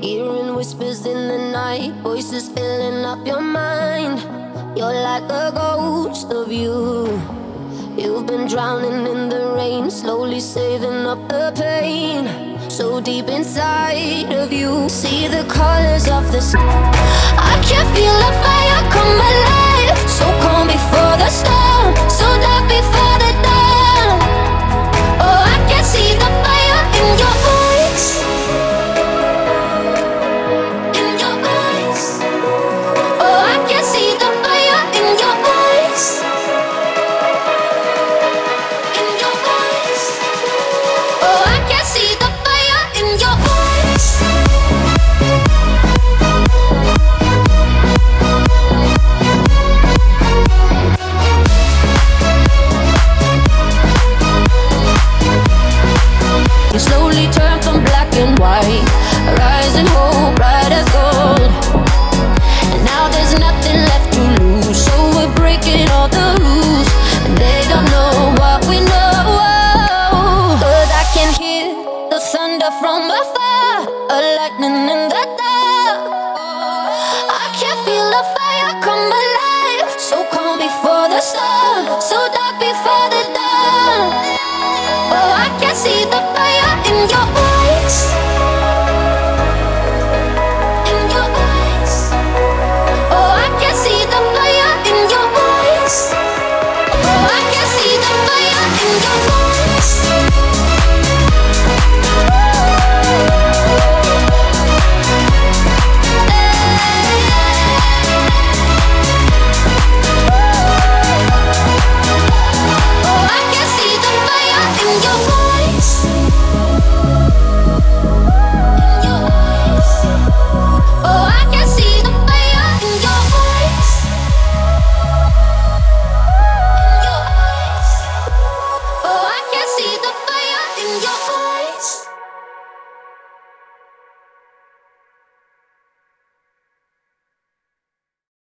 Hearing whispers in the night, voices filling up your mind. You're like a ghost of you. You've been drowning in the rain, slowly saving up the pain. So deep inside of you, see the colors of the sky. I can feel the fire come alive. So calm before the storm, so dark before the dawn. Oh, I can see the fire in your eyes. In your eyes. Oh, I can see the fire in your eyes. In your eyes. Oh, I can see the fire in your eyes. You slowly turn from black and white, rising hope, bright as gold. And now there's nothing left to lose, so we're breaking all the rules. And they don't know what we know. 'Cause I can hear the thunder from afar, a lightning in the dark. I can feel the fire come alive, so calm before the storm, so dark before